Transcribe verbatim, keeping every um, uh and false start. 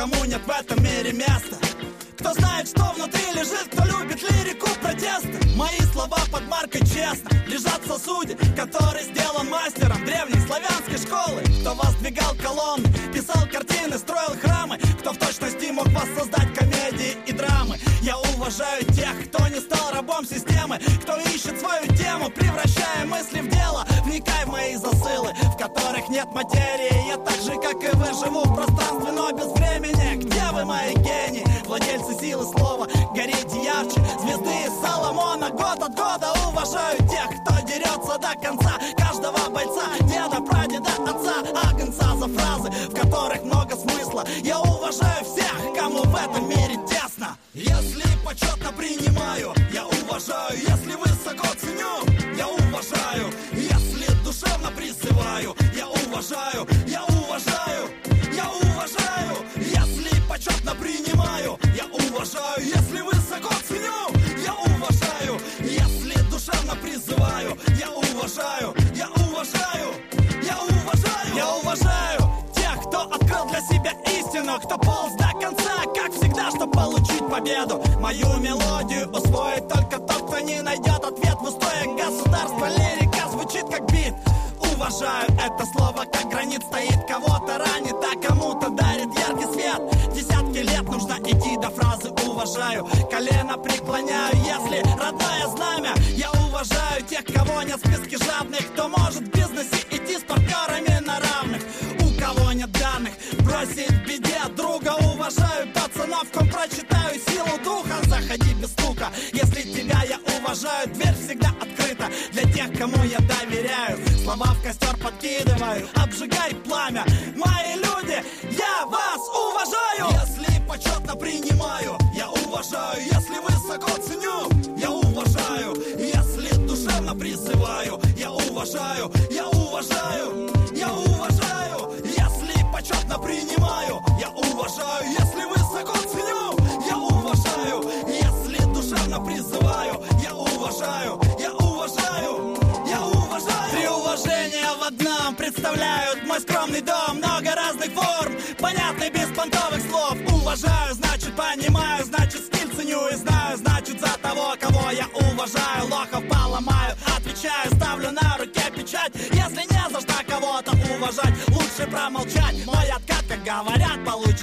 кому нет в этом мире места, кто знает, что внутри лежит, кто любит лирику протеста. Мои слова под маркой честно лежат в сосуде, который сделан мастером древней славянской школы. Кто воздвигал колонны, писал картины, строил храмы, кто в точности мог воссоздать комедии и драмы. Я уважаю тех, кто не стал рабом системы, кто ищет свою тему, превращая мысли в дело. Вникай в мои засылы, в которых нет материи. Я так же, как и вы, живу в пространстве, но без времени. Где вы, мои гении, владельцы силы слова? Горите ярче звезды из Соломона. Год от года уважаю тех, кто дерется до конца. Каждого бойца, деда, прадеда, отца, агнца за фразы, в которых много смысла. Я уважаю всех, кому в этом мире тесно. Если почетно принимаю, я уважаю. Если высоко ценю, я уважаю. Если душевно призываю, я уважаю. Я уважаю, я уважаю. Если почетно принимаю, я уважаю. Если высоко ценю, я уважаю. Если душевно призываю, я уважаю. Я уважаю, я уважаю. Я уважаю тех, кто открыл для себя истину, кто полз до конца, как всегда, чтобы получить победу. Мою мелодию усвоит только тот, кто не найдет ответ в устоях государства. Лирика звучит как бит. Уважаю это слово, как гранит стоит, кого-то ранит, а кому-то дарит яркий свет. Десятки лет нужно идти до фразы уважаю. Колено преклоняю, если родное знамя. Я уважаю тех, кого нет в списке жадных, кто может в бизнесе идти с партнерами на равных. У кого нет данных, бросить в беде друга. Уважаю пацановком, прочитаю силу духа. Заходи без стука, если тебя я уважаю. Дверь всегда открыта для тех, кому я доверяю. Слова в костер подкидываю, обжигай пламя. Мои люди, я вас уважаю. Если почетно принимаю, я уважаю. Если высоко ценю, я уважаю. Если душевно призываю, я уважаю. Я уважаю, я уважаю. Если почетно принимаю, я уважаю. Если высоко ценю, я уважаю. Если душевно призываю, я уважаю. Я уважаю, я уважаю. Три уважения в одном представляют мой скромный дом. Много разных форм, понятны без понтовых слов. Уважаю, значит понимаю, значит стиль ценю и знаю. Значит за того, кого я уважаю, лохов поломаю. Отвечаю, ставлю на руке печать. Если не за что кого-то уважать, лучше промолчать. Мой откат, как говорят, получится.